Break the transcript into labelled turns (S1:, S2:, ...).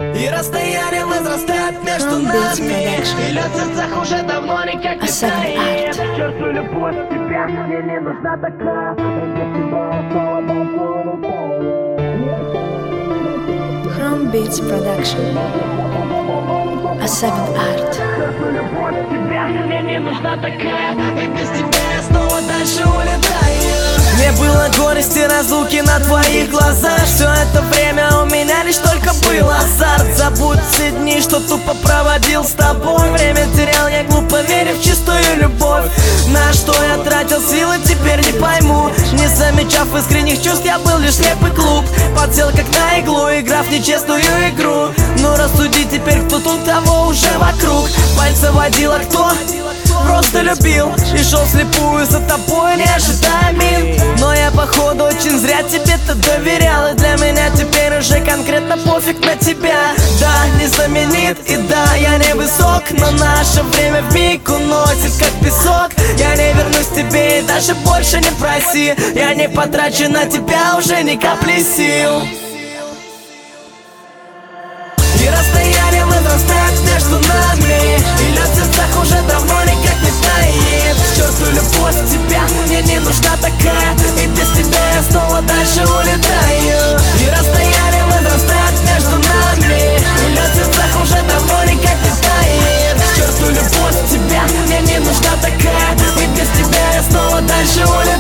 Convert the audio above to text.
S1: И расстояние возрастает между нами, и лед в сердцах уже давно никак не тает. Чувствую любовь к тебе, мне не нужна такая.
S2: Chrome Beats Production. A7 Art.
S1: Чувствую любовь к тебе, мне не нужна такая. И без тебя я снова дальше улетаю. Мне было горести разлуки на твоих глазах. Все это время у меня лишь только был азарт. Забудь все дни, что тупо проводил с тобой. Время терял я, глупо веря в чистую любовь. На что я тратил силы, теперь не пойму. Не замечав искренних чувств, я был лишь слепый клуб. Подсел как на иглу, игра в нечестную игру. Ну рассуди теперь, кто тут, того уже вокруг. Пальцы водила кто? Просто любил и шел слепую за тобой, не ожидая мин. Но я походу очень зря тебе-то доверял. И для меня теперь уже конкретно пофиг на тебя. Да, не заменит, и да, я не высок, но наше время вмиг уносит как песок. Я не вернусь к тебе и даже больше не проси. Я не потрачу на тебя уже ни капли сил. И расстояние возрастает между нами, и лед в сердцах уже давно никак не тает. Чувствую любовь к тебе, мне не нужна такая. И без тебя я снова дальше улетаю. И расстояние возрастает между нами, и лед в сердцах уже давно никак не тает. Чувствую любовь к тебе, мне не нужна такая. И без тебя я снова дальше улетаю.